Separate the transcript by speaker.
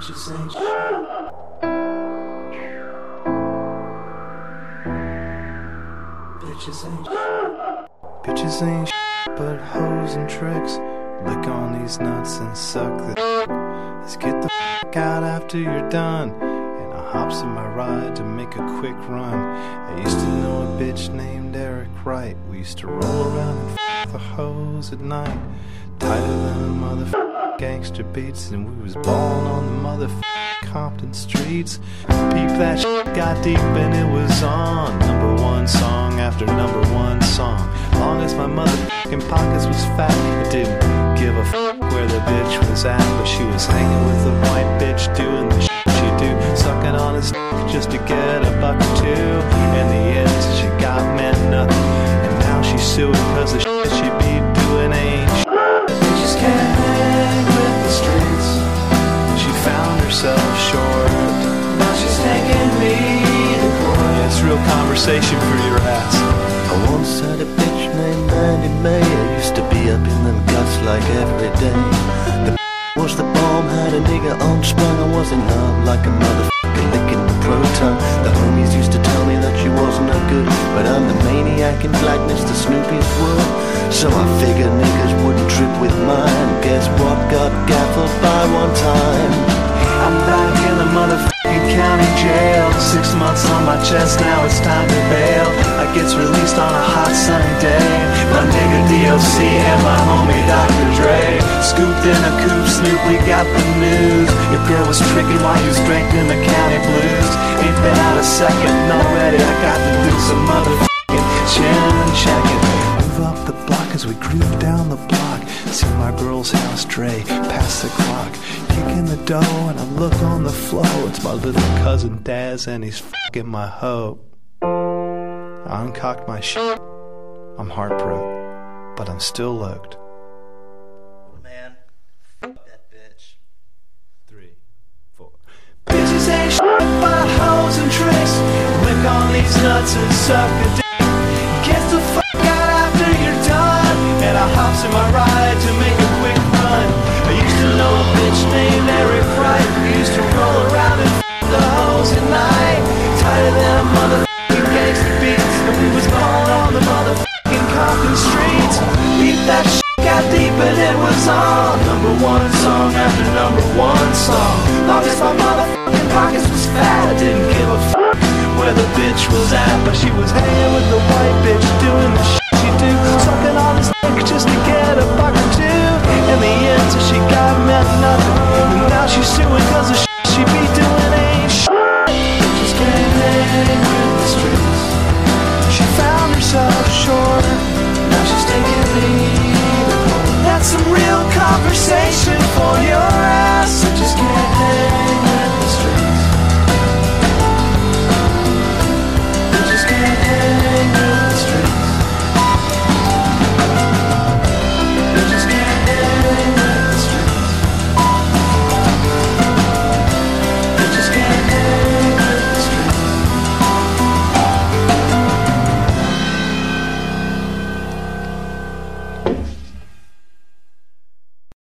Speaker 1: Bitches ain't shit. Bitches ain't shit. Bitches ain't shit but hoes and tricks. Lick on these nuts and suck the Let's get the out after you're done. And I hops in my ride to make a quick run. I used to know a bitch named Eric Wright. We used to roll around and the hoes at night. Tighter than a motherfucking gangster beats. And we was ballin' on the motherfucking Compton streets. Peep that shit got deep and it was on. Number one song after number one song. Long as my motherfucking pockets was fat, I didn't give a where the bitch was at. But she was hanging with the white bitch doing the shit she do. Sucking on his just to get a buck or two. In the end she got meant nothing. And now she's suing cause the shit she be doing ain't shit. Bitches can't hang with the streets. She found herself short. Now she's taking me to court. It's real conversation for your ass.
Speaker 2: I once had a bitch named Mandy May. I used to be up in them guts like every day. The was the bomb, had a nigga unstrung. I was in love like a motherfucker licking the proton. The homies used to tell me that she wasn't no good, but I'm the maniac in blackness, the Snoopy's wood. So I figured niggas wouldn't trip with mine. Guess what got gaffled by one time?
Speaker 1: I'm back in the motherfucking county jail. 6 months on my chest, now it's time to bail. I gets released on a hot sunny day. My nigga DOC and my homie Dr. Dre scooped in a coupe, Snoop, we got the news. Your girl was tricking while you was drinking the county blues. Ain't been out a second and already I got to do some motherfucking chin checking. Move up the block as we groove down the block. See my girl's house, Dre, past the clock. Kicking the dough and I look on the floor. It's my little cousin Daz and he's fucking my hoe. I uncocked my shit. I'm heartbroken, but I'm still loaked.
Speaker 2: Man, fuck that bitch.
Speaker 1: 3, 4. Bitches ain't shit but hoes and tricks. Lick on these nuts and suck a dick. Get the fuck out after you're done. And I hops in my ride to make a quick run. I used to know a bitch named Eric Wright. We used to roll around and the hoes at night. Tighter than a motherfucking gangster beats. And we was balling on the motherfucking Compton streets. Beat that shit got deep and it was on. Number one song after number one song. Long as my motherfucking pockets was fat, I didn't give a fuck where the bitch was at. But she was hanging with the white bitch doing the shit she do. Sucking on his dick just to get a buck or two. In the end so she got meant nothing. And now she's suing cause the shit she be doing ain't shit. Just can't hang with the streets. She found herself short. Now she's taking me to court. That's some real conversation for your ass. I just can't hang